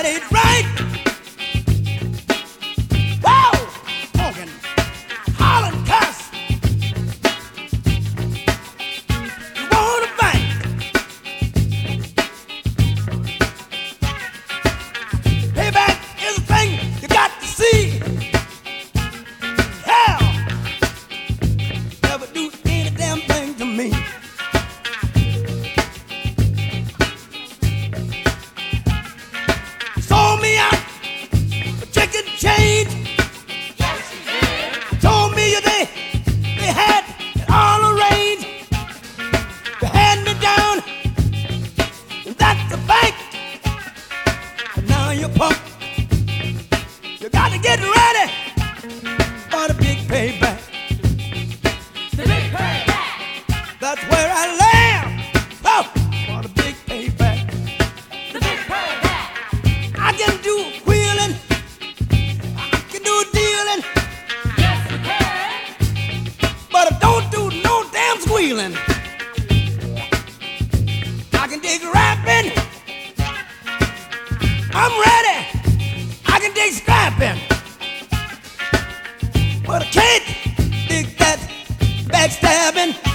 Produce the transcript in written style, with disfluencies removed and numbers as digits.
that ain't right. Whoa! Honking, hollering, cuss. You wanna fight? Payback is a thing you got to see. Hell, never do any damn thing to me. Sold me out for chicken change. Yes, she did. Told me they had it all arranged. You had me down, and that's a fact. But now you're punk. You got to get ready for the big payback. The big payback. That's where I land. Oh, for the big payback. The big payback. I can do wheeling. I can do dealing. Yes, you can. But I don't do no damn squealing. I can dig rapping. I'm ready. I can dig scrapping. But I can't dig that backstabbing.